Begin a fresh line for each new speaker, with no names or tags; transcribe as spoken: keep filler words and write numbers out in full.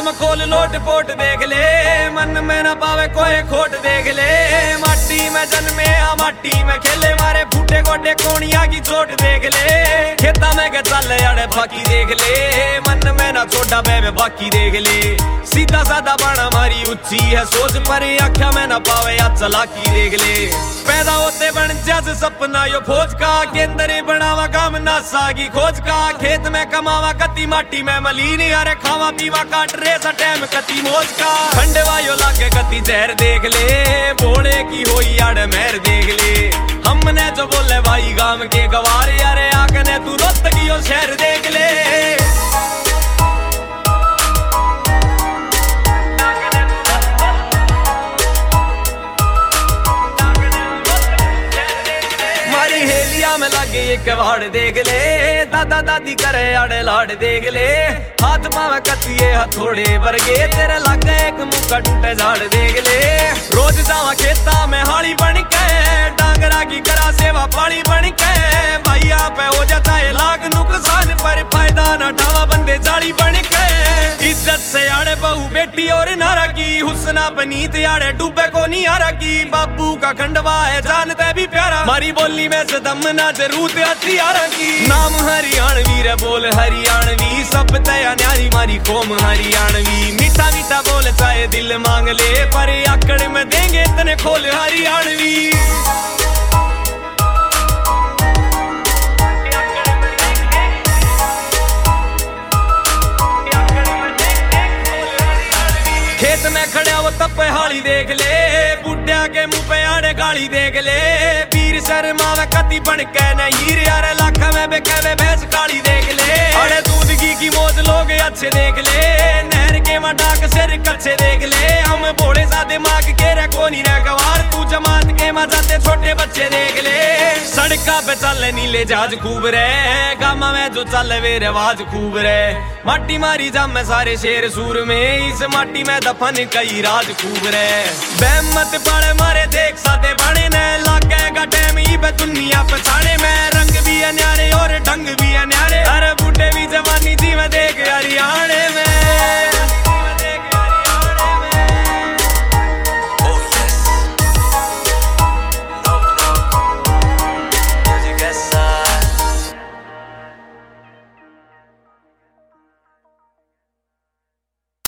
काम खोल लोट पोट देख ले, मन में ना पावे कोई खोट देख ले। माटी में जन्मे आ माटी में खेले, मारे फूटे गोटे कोनिया की चोट देख ले। खेता में के चल अड़े बाकी देख ले, मन में ना छोटा बे बाकी देख ले। सीधा साधा बना मारी ऊंची है सोच, पर आख्या में ना पावे या चलाकी देख ले। पैदा होते बन जज सपना यो फौज का, केंद्र बनावा काम नासा की खोज का। खेत में कमावा कति माटी में मलीन, अरे खावा पीवा काट रे सा टाइम कति मौज का। खंडवा यो लागे कति जहर देख ले, भोले की होई आड़ मेहर देख ले। हमने जो बोले भाई गांव के गवार, अरे आकने तू रोत की यो शहर देख ले। में लगे एक वाड़ देख ले, दादा दादी करे आड़े लाड़ देख ले। हाथ पावे कतिये हथोड़े वर्गे, तेरे लागे एक मुक्का टूटे झाड़ देख ले। रोज जावा खेता में हाड़ी बन के, डांगरा की करा सेवा पानी बन के। भैया पे हो जाता है लाख नुकसान, पर फायदा न ठावा बंदे जाड़ी बन के। इज्जत से आड़े बहू बेटी और नारा की, हुस्ना बनीत आड़े डूबे को नहीं आरा की। बाबू का खंडवा है जानते भी प्यारा, मारी बोली में से दम ना जरूरत हथियारा की। नाम हरियाणवी रे बोल हरियाणवी, सब तया न्यारी मारी कौम हरियाणवी। मीठा मीठा बोल चाहे दिल मांग ले, पर आकड़ में देंगे तने खोल हरियाणवी। खेत में खड़े वो तप हाली देख ले, बुढ़िया के मुंह पे आड़े गाली देख ले। वीर शर्मा वे कति बन के नहीं रे, अरे लाखा में बेके भैंस काली देख ले। अरे दूध घी की मौज लोग अच्छे देख ले, नहर के मटाक सिर कच्चे देख ले। हम भोले सा दिमाग के रे कोनी रे गवार, तू जमात के मजाते छोटे बच्चे देख ले। सड़का पे चल नीले जहाज खूब रे, गामा में जो चल वे रिवाज खूब रे। माटी मारी जाम में सारे शेर सूर में, इस माटी में दफन कई राज खूब रे। बेमत पड़े मारे देख साथे बने ने, लागेगा टाइम ही पे दुनिया पछाड़े में। रंग भी है न्यारे और ढंग भी है न्यारे, अरे बूढ़े भी जवानी जी में देख हरियाणे में।